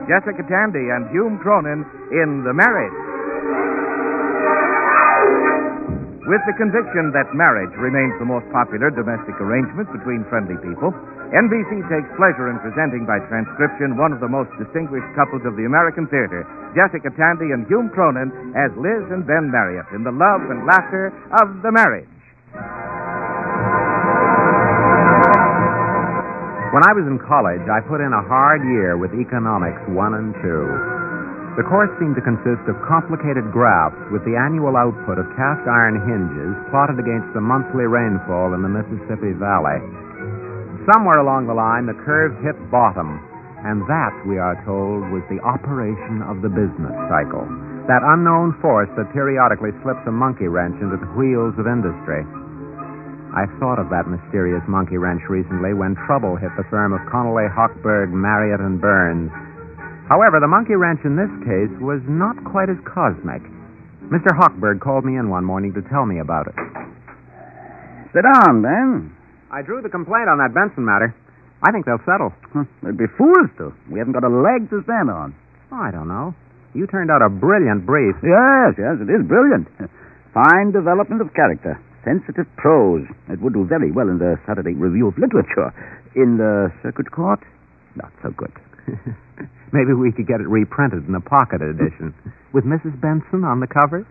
Jessica Tandy and Hume Cronin in The Marriage. With the conviction that marriage remains the most popular domestic arrangement between friendly people, NBC takes pleasure in presenting by transcription one of the most distinguished couples of the American theater, Jessica Tandy and Hume Cronin, as Liz and Ben Marriott in the love and laughter of The Marriage. When I was in college, I put in a hard year with Economics 1 and 2. The course seemed to consist of complicated graphs with the annual output of cast iron hinges plotted against the monthly rainfall in the Mississippi Valley. Somewhere along the line, the curve hit bottom, and that, we are told, was the operation of the business cycle, that unknown force that periodically slips a monkey wrench into the wheels of industry. I thought of that mysterious monkey wrench recently when trouble hit the firm of Connolly, Hochberg, Marriott, and Burns. However, the monkey wrench in this case was not quite as cosmic. Mr. Hochberg called me in one morning to tell me about it. Sit down, Ben. I drew the complaint on that Benson matter. I think they'll settle. They'd be fools to. We haven't got a leg to stand on. Oh, I don't know. You turned out a brilliant brief. Yes, it is brilliant. Fine development of character. Sensitive prose. It would do very well in the Saturday Review of Literature. In the Circuit Court, not so good. Maybe we could get it reprinted in a pocket edition with Mrs. Benson on the cover.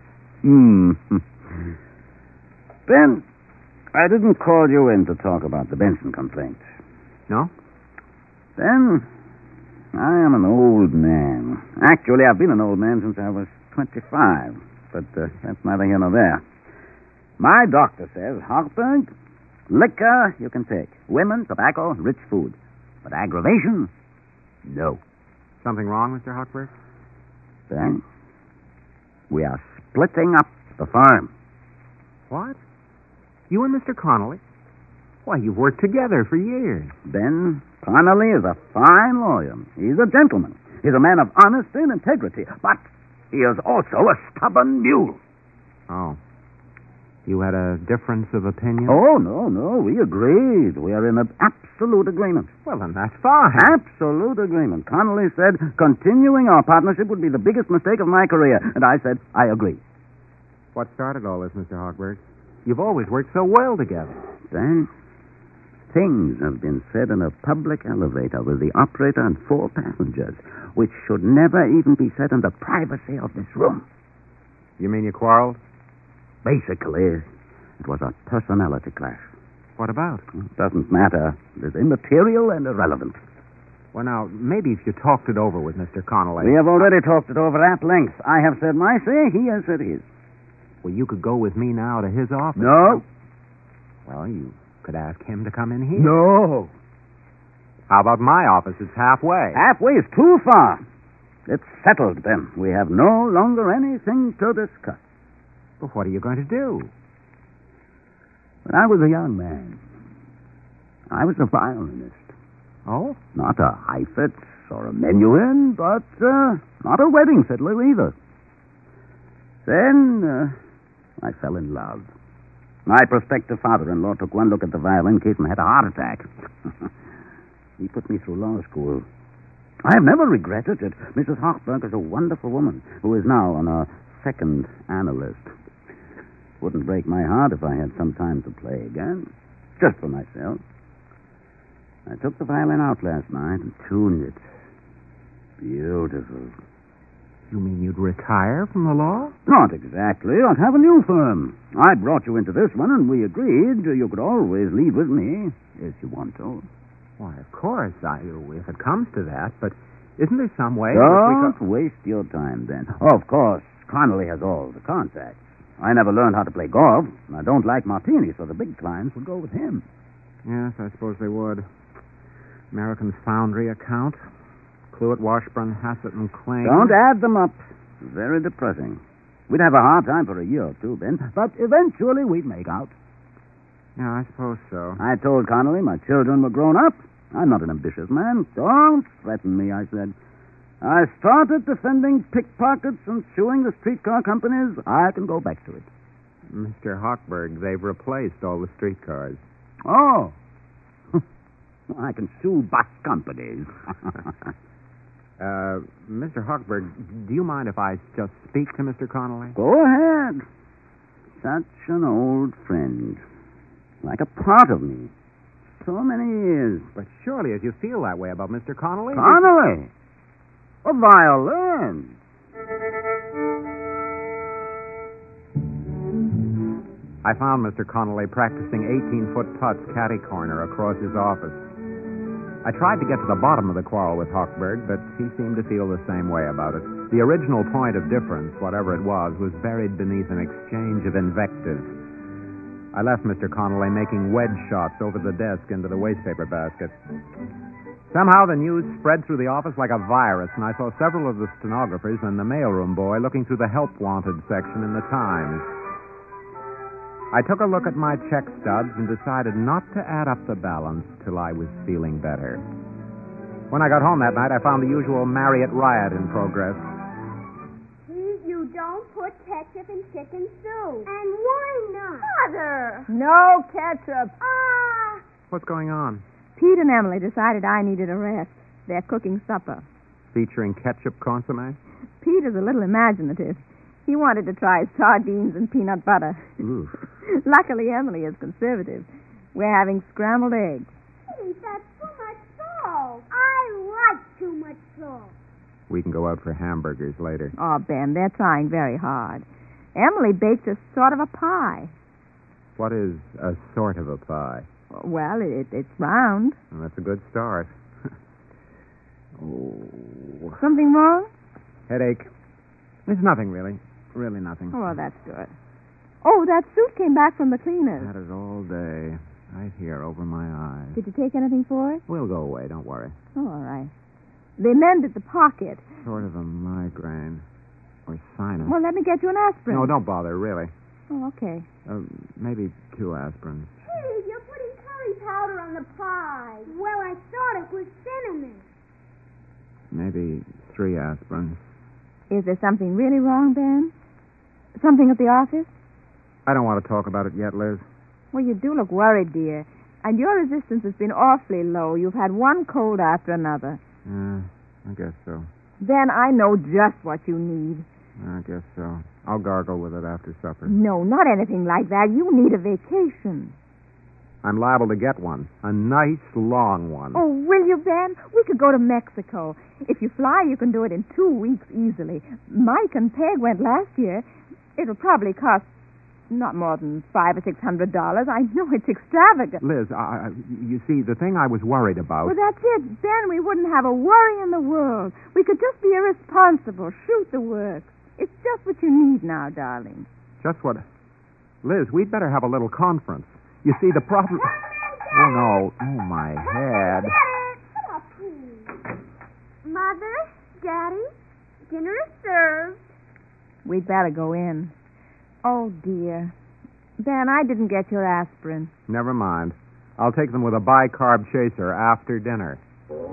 Ben, I didn't call you in to talk about the Benson complaint. No? Ben, I am an old man. Actually, I've been an old man since I was 25, but that's neither here nor there. My doctor says, Hochberg, liquor you can take. Women, tobacco, rich food. But aggravation, no. Something wrong, Mr. Hochberg? Ben, we are splitting up the firm. What? You and Mr. Connolly? Why, you've worked together for years. Ben Connolly is a fine lawyer. He's a gentleman. He's a man of honesty and integrity. But he is also a stubborn mule. Oh. You had a difference of opinion? Oh, no. We agreed. We are in an absolute agreement. Well, then that's fine. Absolute agreement. Connolly said continuing our partnership would be the biggest mistake of my career. And I said, I agree. What started all this, Mr. Hochberg? You've always worked so well together. Ben, things have been said in a public elevator with the operator and 4 passengers, which should never even be said in the privacy of this room. You mean you quarreled? Basically, it was a personality clash. What about? It doesn't matter. It is immaterial and irrelevant. Well, now, maybe if you talked it over with Mr. Connolly. We have already talked it over at length. I have said my say, he has said his. Well, you could go with me now to his office. No. Well, you could ask him to come in here. No. How about my office? It's halfway. Halfway is too far. It's settled, Ben. We have no longer anything to discuss. But what are you going to do? When I was a young man, I was a violinist. Oh? Not a Heifetz or a Menuhin, but not a wedding fiddler either. Then I fell in love. My prospective father-in-law took one look at the violin case and had a heart attack. He put me through law school. I have never regretted it. Mrs. Hochberg is a wonderful woman who is now on a second analyst. Wouldn't break my heart if I had some time to play again. Just for myself. I took the violin out last night and tuned it. Beautiful. You mean you'd retire from the law? Not exactly. I'd have a new firm. I brought you into this one, and we agreed you could always leave with me if you want to. Why, of course, if it comes to that, but isn't there some way... Don't waste your time, then. Of course, Connolly has all the contacts. I never learned how to play golf, and I don't like Martini, so the big clients would go with him. Yes, I suppose they would. American Foundry account, Cluett, Washburn, Hassett, and Kling. Don't add them up. Very depressing. We'd have a hard time for a year or two, Ben, but eventually we'd make out. Yeah, I suppose so. I told Connolly my children were grown up. I'm not an ambitious man. Don't threaten me, I said. I started defending pickpockets and suing the streetcar companies. I can go back to it. Mr. Hochberg, they've replaced all the streetcars. Oh. I can sue bus companies. Mr. Hochberg, do you mind if I just speak to Mr. Connolly? Go ahead. Such an old friend. Like a part of me. So many years. But surely, if you feel that way about Mr. Connolly... Connolly? A violin. I found Mr. Connolly practicing 18-foot putts catty-corner across his office. I tried to get to the bottom of the quarrel with Hochberg, but he seemed to feel the same way about it. The original point of difference, whatever it was buried beneath an exchange of invective. I left Mr. Connolly making wedge shots over the desk into the wastepaper basket. Somehow the news spread through the office like a virus, and I saw several of the stenographers and the mailroom boy looking through the help wanted section in the Times. I took a look at my check stubs and decided not to add up the balance till I was feeling better. When I got home that night, I found the usual Marriott riot in progress. Please, you don't put ketchup in chicken soup. And why not? Mother! No ketchup. Ah! What's going on? Pete and Emily decided I needed a rest. They're cooking supper. Featuring ketchup consomme? Pete is a little imaginative. He wanted to try sardines and peanut butter. Oof. Luckily, Emily is conservative. We're having scrambled eggs. Pete, that's too much salt. I like too much salt. We can go out for hamburgers later. Oh, Ben, they're trying very hard. Emily baked a sort of a pie. What is a sort of a pie? Well, it's round. Well, that's a good start. Oh. Something wrong? Headache. It's nothing, really. Really nothing. Oh, well, that's good. Oh, that suit came back from the cleaners. Had it all day. Right here, over my eyes. Did you take anything for it? We'll go away, don't worry. Oh, all right. They mended the pocket. Sort of a migraine. Or sinus. Well, let me get you an aspirin. No, don't bother, really. Oh, okay. Maybe 2 aspirins. Pete, you're putting curry powder on the pie. Well, I thought it was cinnamon. Maybe 3 aspirins. Is there something really wrong, Ben? Something at the office? I don't want to talk about it yet, Liz. Well, you do look worried, dear. And your resistance has been awfully low. You've had one cold after another. I guess so. Then I know just what you need. I guess so. I'll gargle with it after supper. No, not anything like that. You need a vacation. I'm liable to get one. A nice, long one. Oh, will you, Ben? We could go to Mexico. If you fly, you can do it in 2 weeks easily. Mike and Peg went last year. It'll probably cost not more than $500 or $600. I know it's extravagant. Liz, you see, the thing I was worried about... Well, that's it. Ben, we wouldn't have a worry in the world. We could just be irresponsible, shoot the works. It's just what you need now, darling. Just what... Liz, we'd better have a little conference. You see, the problem... Oh, no. Oh, my head. Come on, please. Mother, Daddy, dinner is served. We'd better go in. Oh, dear. Ben, I didn't get your aspirin. Never mind. I'll take them with a bicarb chaser after dinner.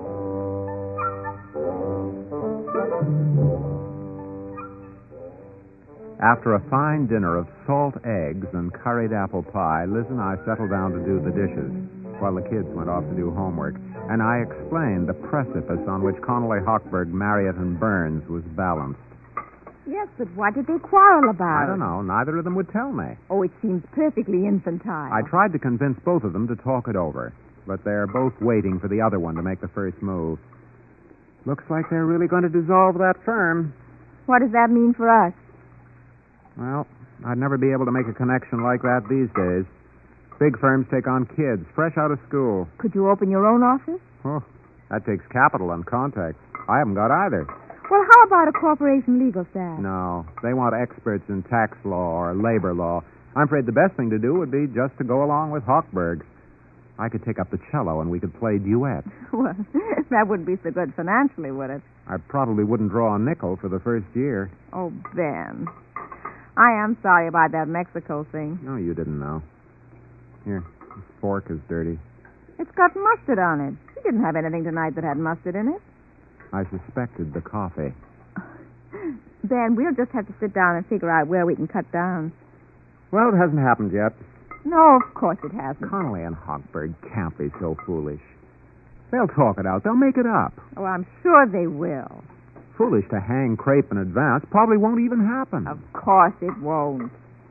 After a fine dinner of salt eggs and curried apple pie, Liz and I settled down to do the dishes while the kids went off to do homework, and I explained the precipice on which Connolly, Hochberg, Marriott, and Burns was balanced. Yes, but what did they quarrel about? I don't know. Neither of them would tell me. Oh, it seems perfectly infantile. I tried to convince both of them to talk it over, but they're both waiting for the other one to make the first move. Looks like they're really going to dissolve that firm. What does that mean for us? Well, I'd never be able to make a connection like that these days. Big firms take on kids, fresh out of school. Could you open your own office? Oh, that takes capital and contacts. I haven't got either. Well, how about a corporation legal staff? No, they want experts in tax law or labor law. I'm afraid the best thing to do would be just to go along with Hochberg. I could take up the cello and we could play duets. Well, that wouldn't be so good financially, would it? I probably wouldn't draw a nickel for the first year. Oh, Ben. I am sorry about that Mexico thing. No, you didn't know. Here, this fork is dirty. It's got mustard on it. You didn't have anything tonight that had mustard in it. I suspected the coffee. Ben, we'll just have to sit down and figure out where we can cut down. Well, it hasn't happened yet. No, of course it hasn't. Connolly and Hochberg can't be so foolish. They'll talk it out. They'll make it up. Oh, I'm sure they will. Foolish to hang crepe in advance. Probably won't even happen. Of course it won't.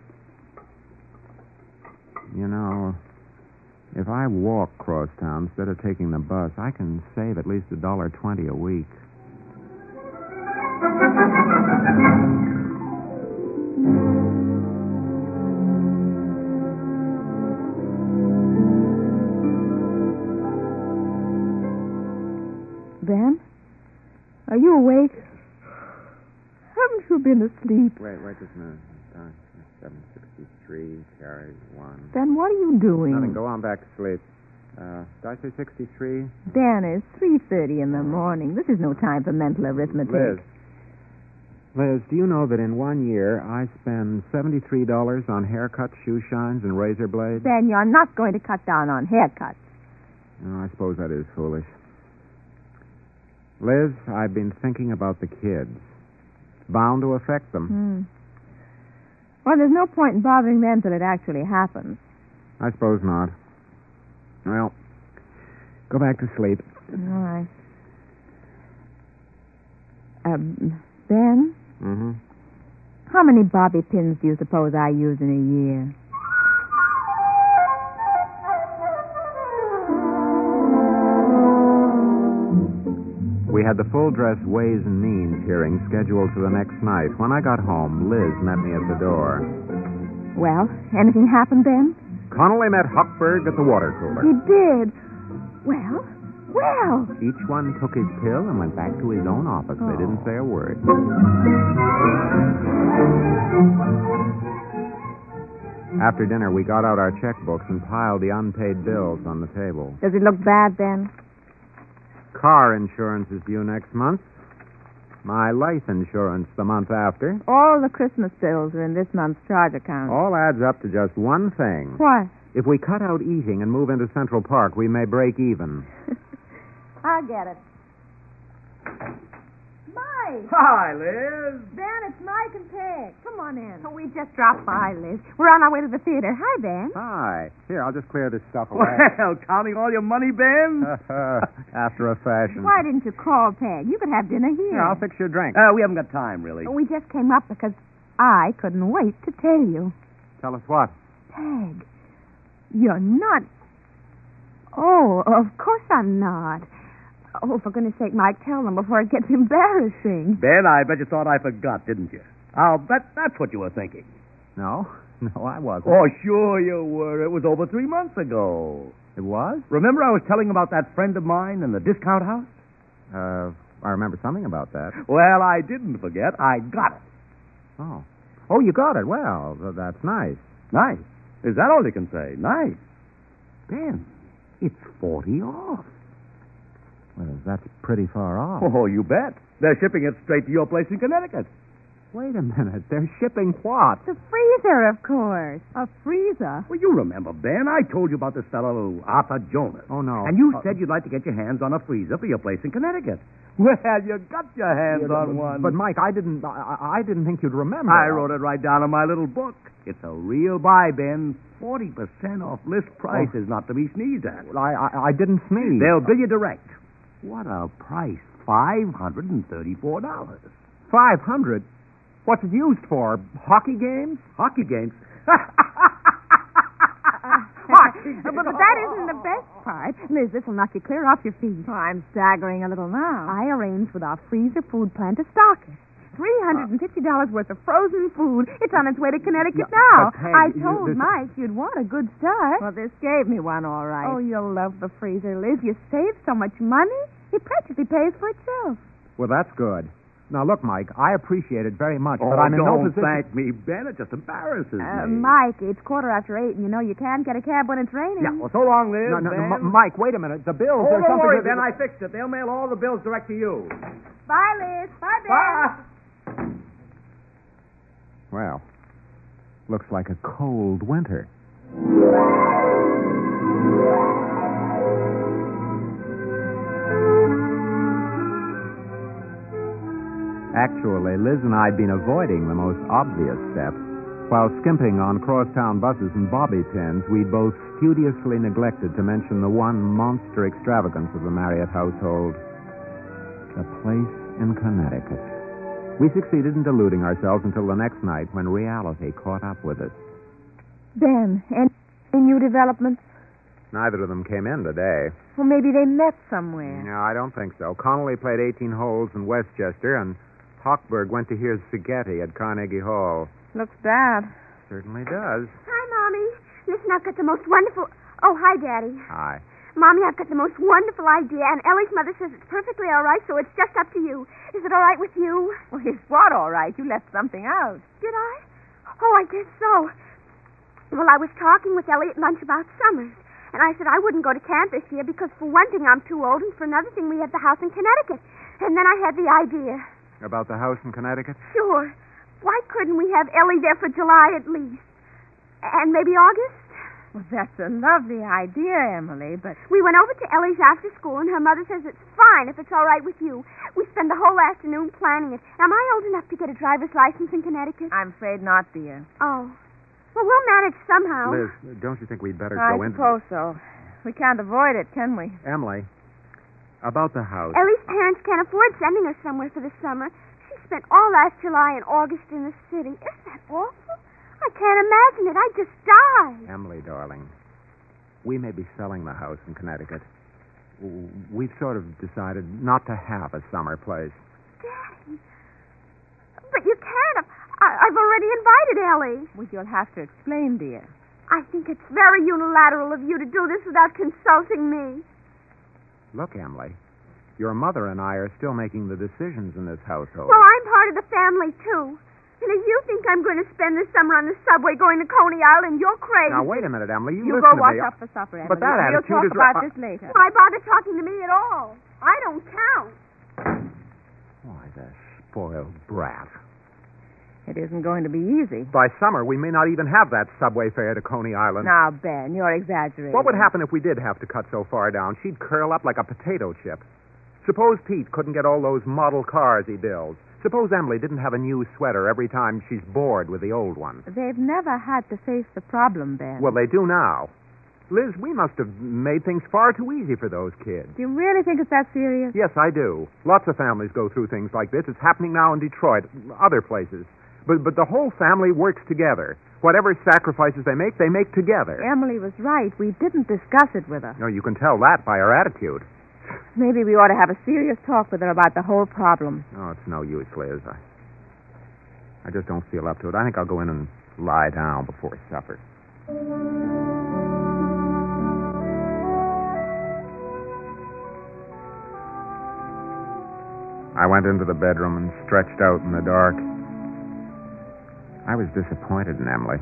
You know, if I walk across town instead of taking the bus, I can save at least $1.20 a week. Ben? Are you awake? Haven't you been asleep? Wait just a minute. 763 carries 1. Ben, what are you doing? Nothing. Go on back to sleep. Did I say 63? Ben, it's 3:30 in the morning. This is no time for mental arithmetic. Liz, do you know that in 1 year I spend $73 on haircuts, shoe shines, and razor blades? Ben, you're not going to cut down on haircuts. Oh, I suppose that is foolish. Liz, I've been thinking about the kids. It's bound to affect them. Well, there's no point in bothering them till it actually happens. I suppose not. Well, go back to sleep. All right. Ben? Mm-hmm. How many bobby pins do you suppose I use in a year? We had the full-dress Ways and Means hearing scheduled for the next night. When I got home, Liz met me at the door. Well, anything happened, Ben? Connolly met Huckberg at the water cooler. He did. Well. Each one took his pill and went back to his own office. They didn't say a word. After dinner, we got out our checkbooks and piled the unpaid bills on the table. Does it look bad, Ben? Car insurance is due next month. My life insurance the month after. All the Christmas bills are in this month's charge account. All adds up to just one thing. What? If we cut out eating and move into Central Park, we may break even. I'll get it. Mike! Hi, Liz. Ben, it's Mike and Peg. Come on in. Oh, we just dropped by, Liz. We're on our way to the theater. Hi, Ben. Hi. Here, I'll just clear this stuff away. Well, counting all your money, Ben? After a fashion. Why didn't you call, Peg? You could have dinner here. Here, I'll fix your drink. We haven't got time, really. We just came up because I couldn't wait to tell you. Tell us what? Peg, you're not... Oh, of course I'm not. Oh, for goodness sake, Mike, tell them before it gets embarrassing. Ben, I bet you thought I forgot, didn't you? I'll bet that's what you were thinking. No, I wasn't. Oh, sure you were. It was over 3 months ago. It was? Remember I was telling about that friend of mine in the discount house? I remember something about that. Well, I didn't forget. I got it. Oh. Oh, you got it. Well, that's nice. Nice. Is that all you can say? Nice. Ben, it's 40 off. Well, that's pretty far off. Oh, you bet. They're shipping it straight to your place in Connecticut. Wait a minute. They're shipping what? The freezer, of course. A freezer? Well, you remember, Ben, I told you about this fellow, Arthur Jonas. Oh, no. And you said you'd like to get your hands on a freezer for your place in Connecticut. Well, you got your hands on one. But, Mike, I didn't think you'd remember. I wrote it right down in my little book. It's a real buy, Ben. 40% off list price is not to be sneezed at. Well, I didn't sneeze. They'll bill you direct. What a price. $534. $500? What's it used for? Hockey games? Hockey games? But that isn't the best part. Liz, this will knock you clear off your feet. Oh, I'm staggering a little now. I arranged with our freezer food plant to stock it. $350 worth of frozen food. It's on its way to Connecticut now. Peg, I told Mike you'd want a good start. Well, this gave me one, all right. Oh, you'll love the freezer, Liz. You save so much money. It practically pays for itself. Well, that's good. Now, look, Mike, I appreciate it very much, Oh, but I'm in no don't position... thank me, Ben. It just embarrasses me. Mike, it's 8:15, and you know you can't get a cab when it's raining. Yeah, well, so long, Liz, No, Ben. Mike, wait a minute. The bills, Oh, there's don't something... worry, Ben. I fixed it. They'll mail all the bills direct to you. Bye, Liz. Bye, Ben. Bye. Well, looks like a cold winter. Actually, Liz and I had been avoiding the most obvious steps. While skimping on crosstown buses and bobby pins, we both studiously neglected to mention the one monster extravagance of the Marriott household, the place in Connecticut. We succeeded in deluding ourselves until the next night when reality caught up with us. Ben, any new developments? Neither of them came in today. Well, maybe they met somewhere. No, I don't think so. Connolly played 18 holes in Westchester, and Hochberg went to hear Spaghetti at Carnegie Hall. Looks bad. Certainly does. Hi, Mommy. Listen, I've got the most wonderful... Oh, hi, Daddy. Hi. Mommy, I've got the most wonderful idea, and Ellie's mother says it's perfectly all right, so it's just up to you. Is it all right with you? Well, is what all right? You left something out. Did I? Oh, I guess so. Well, I was talking with Ellie at lunch about summers, and I said I wouldn't go to camp this year because, for one thing, I'm too old, and for another thing, we have the house in Connecticut. And then I had the idea. About the house in Connecticut? Sure. Why couldn't we have Ellie there for July at least? And maybe August? Well, that's a lovely idea, Emily, but... We went over to Ellie's after school, and her mother says it's fine if it's all right with you. We spend the whole afternoon planning it. Am I old enough to get a driver's license in Connecticut? I'm afraid not, dear. Oh. Well, we'll manage somehow. Liz, don't you think we'd better I go in? suppose so. We can't avoid it, can we? Emily, about the house. Ellie's parents can't afford sending her somewhere for the summer. She spent all last July and August in the city. Isn't that awful? I can't imagine it. I'd just die. Emily, darling, we may be selling the house in Connecticut. We've sort of decided not to have a summer place. Daddy. But you can't. I've already invited Ellie. Well, you'll have to explain, dear. I think it's very unilateral of you to do this without consulting me. Look, Emily, your mother and I are still making the decisions in this household. Well, I'm part of the family, too. And if you think I'm going to spend this summer on the subway going to Coney Island, you're crazy. Now, wait a minute, Emily. You listen go to wash me. up for supper, Emily. But that We'll attitude talk is... about this later. Why bother talking to me at all? I don't count. Why, the spoiled brat. It isn't going to be easy. By summer, we may not even have that subway fare to Coney Island. Now, Ben, you're exaggerating. What would happen if we did have to cut so far down? She'd curl up like a potato chip. Suppose Pete couldn't get all those model cars he builds. Suppose Emily didn't have a new sweater every time she's bored with the old one. They've never had to face the problem, Ben. Well, they do now. Liz, we must have made things far too easy for those kids. Do you really think it's that serious? Yes, I do. Lots of families go through things like this. It's happening now in Detroit, other places. But the whole family works together. Whatever sacrifices they make together. Emily was right. We didn't discuss it with her. No, you can tell that by her attitude. Maybe we ought to have a serious talk with her about the whole problem. Oh, it's no use, Liz. I just don't feel up to it. I think I'll go in and lie down before supper. I went into the bedroom and stretched out in the dark. I was disappointed in Emily.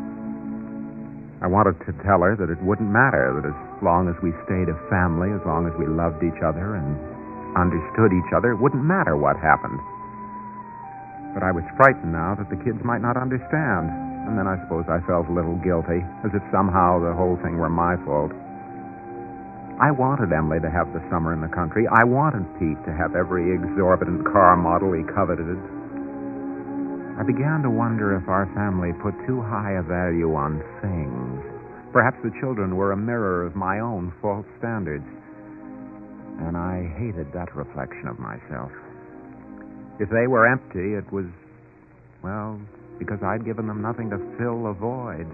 I wanted to tell her that it wouldn't matter, that as long as we stayed a family, as long as we loved each other and understood each other, it wouldn't matter what happened. But I was frightened now that the kids might not understand, and then I suppose I felt a little guilty, as if somehow the whole thing were my fault. I wanted Emily to have the summer in the country. I wanted Pete to have every exorbitant car model he coveted. I began to wonder if our family put too high a value on things. Perhaps the children were a mirror of my own false standards. And I hated that reflection of myself. If they were empty, it was, well, because I'd given them nothing to fill a void.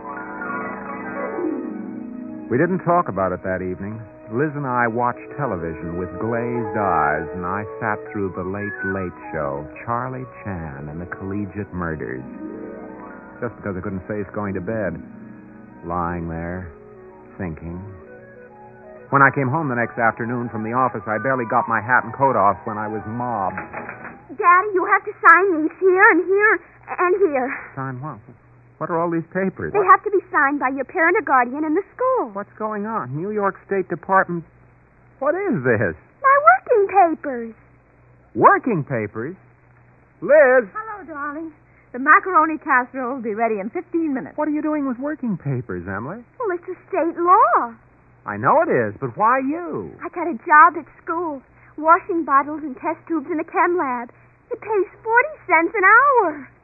We didn't talk about it that evening. Liz and I watched television with glazed eyes, and I sat through the Late Show, Charlie Chan and the Collegiate Murders. Just because I couldn't face going to bed. Lying there, thinking. When I came home the next afternoon from the office, I barely got my hat and coat off when I was mobbed. Daddy, you have to sign these here and here and here. Sign what? What are all these papers? They have to be signed by your parent or guardian in the school. What's going on? New York State Department. What is this? My working papers. Working papers? Liz! Hello, darling. The macaroni casserole will be ready in 15 minutes. What are you doing with working papers, Emily? Well, it's a state law. I know it is, but why you? I got a job at school, washing bottles and test tubes in a chem lab. It pays 40 cents an hour.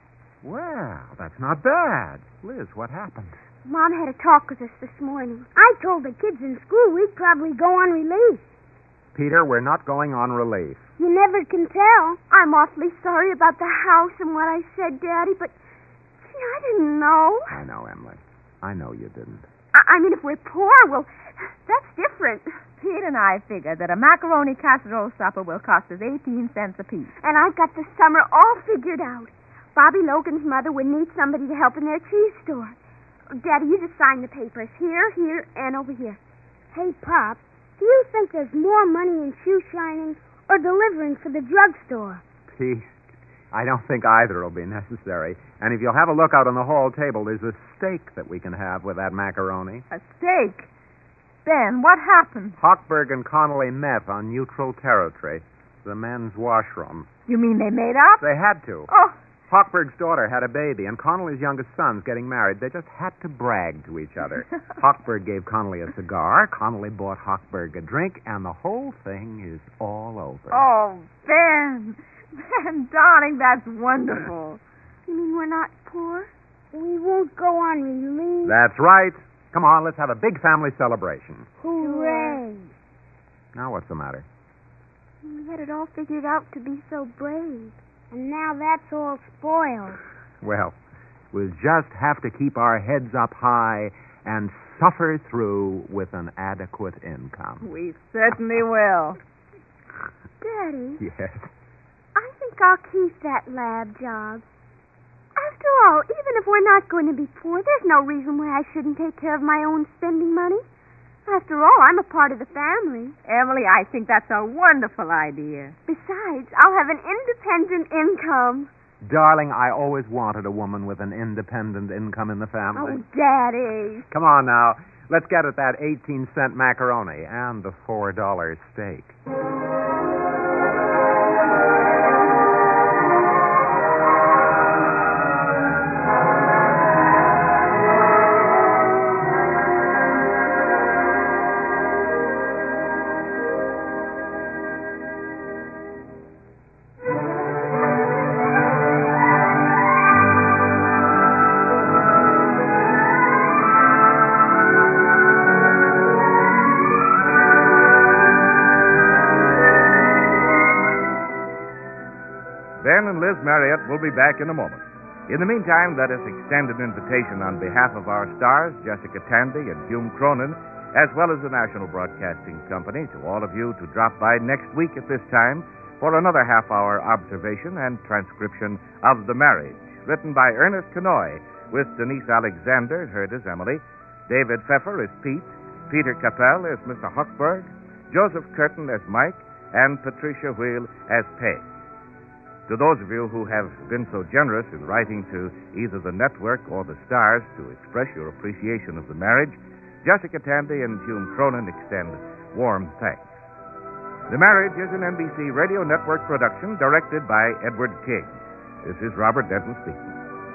Well, that's not bad. Liz, what happened? Mom had a talk with us this morning. I told the kids in school we'd probably go on relief. Peter, we're not going on relief. You never can tell. I'm awfully sorry about the house and what I said, Daddy, but, gee, I didn't know. I know, Emily. I know you didn't. I mean, if we're poor, well, that's different. Pete and I figured that a macaroni casserole supper will cost us 18 cents apiece. And I've got the summer all figured out. Bobby Logan's mother would need somebody to help in their cheese store. Daddy, you just sign the papers. Here, and over here. Hey, Pop, do you think there's more money in shoe shining or delivering for the drugstore? Pete, I don't think either will be necessary. And if you'll have a look out on the hall table, there's a steak that we can have with that macaroni. A steak? Ben, what happened? Hochberg and Connolly met on neutral territory, the men's washroom. You mean they made up? They had to. Oh, Hochberg's daughter had a baby, and Connolly's youngest son's getting married. They just had to brag to each other. Hochberg gave Connolly a cigar, Connolly bought Hochberg a drink, and the whole thing is all over. oh, Ben. Ben, darling, that's wonderful. You mean we're not poor? We won't go on relief. That's right. Come on, let's have a big family celebration. Hooray. Now, what's the matter? We had it all figured out to be so brave. And now that's all spoiled. Well, we'll just have to keep our heads up high and suffer through with an adequate income. We certainly will. Daddy, Yes. I think I'll keep that lab job. After all, even if we're not going to be poor, there's no reason why I shouldn't take care of my own spending money. After all, I'm a part of the family. Emily, I think that's a wonderful idea. Besides, I'll have an independent income. Darling, I always wanted a woman with an independent income in the family. Oh, Daddy. Come on now. Let's get at that 18-cent macaroni and the $4 steak. Ben and Liz Marriott will be back in a moment. In the meantime, let us extend an invitation on behalf of our stars, Jessica Tandy and Hume Cronin, as well as the National Broadcasting Company, to all of you to drop by next week at this time for another half-hour observation and transcription of The Marriage, written by Ernest Kenoy, with Denise Alexander, heard as Emily, David Pfeffer as Pete, Peter Capell as Mr. Hochberg, Joseph Curtin as Mike, and Patricia Wheel as Peg. To those of you who have been so generous in writing to either the network or the stars to express your appreciation of The Marriage, Jessica Tandy and Hume Cronin extend warm thanks. The Marriage is an NBC Radio Network production directed by Edward King. This is Robert Denton speaking.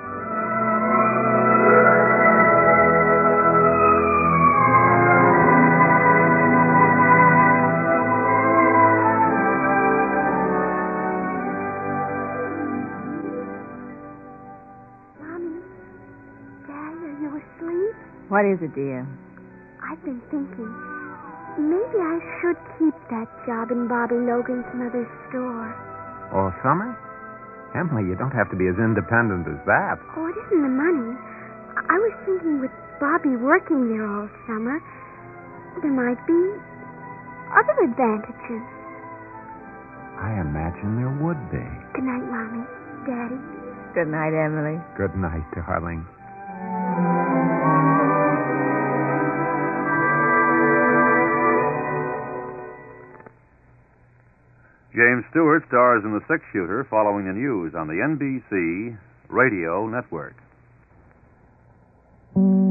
What is it, dear? I've been thinking, maybe I should keep that job in Bobby Logan's mother's store. All summer? Emily, you don't have to be as independent as that. Oh, it isn't the money. I was thinking with Bobby working there all summer, there might be other advantages. I imagine there would be. Good night, Mommy. Daddy. Good night, Emily. Good night, darling. James Stewart stars in The Six-Shooter following the news on the NBC Radio Network.